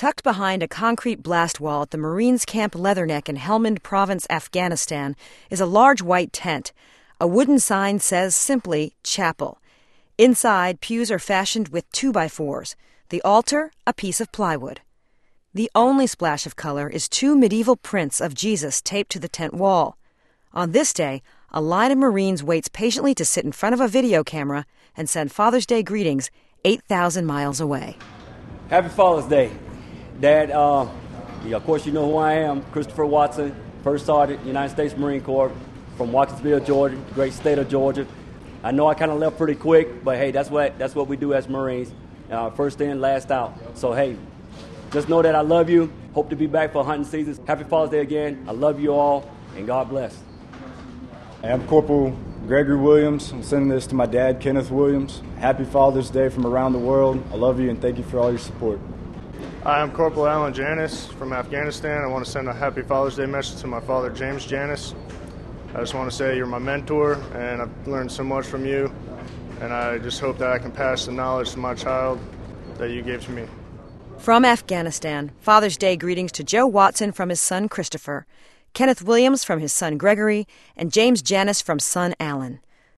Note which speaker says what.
Speaker 1: Tucked behind a concrete blast wall at the Marines Camp Leatherneck in Helmand Province, Afghanistan, is a large white tent. A wooden sign says simply, Chapel. Inside, pews are fashioned with 2x4s. The altar, a piece of plywood. The only splash of color is 2 medieval prints of Jesus taped to the tent wall. On this day, a line of Marines waits patiently to sit in front of a video camera and send Father's Day greetings 8,000 miles away.
Speaker 2: Happy Father's Day. Dad, of course you know who I am, Christopher Watson, First Sergeant, United States Marine Corps, from Watkinsville, Georgia, the great state of Georgia. I know I kind of left pretty quick, but hey, that's what we do as Marines, first in, last out. So hey, just know that I love you. Hope to be back for hunting seasons. Happy Father's Day again. I love you all, and God bless.
Speaker 3: I'm Corporal Gregory Williams. I'm sending this to my dad, Kenneth Williams. Happy Father's Day from around the world. I love you and thank you for all your support.
Speaker 4: Hi, I'm Corporal Alan Janis from Afghanistan. I want to send a Happy Father's Day message to my father, James Janis. I just want to say you're my mentor, and I've learned so much from you, and I just hope that I can pass the knowledge to my child that you gave to me.
Speaker 1: From Afghanistan, Father's Day greetings to Joe Watson from his son Christopher, Kenneth Williams from his son Gregory, and James Janis from son Alan.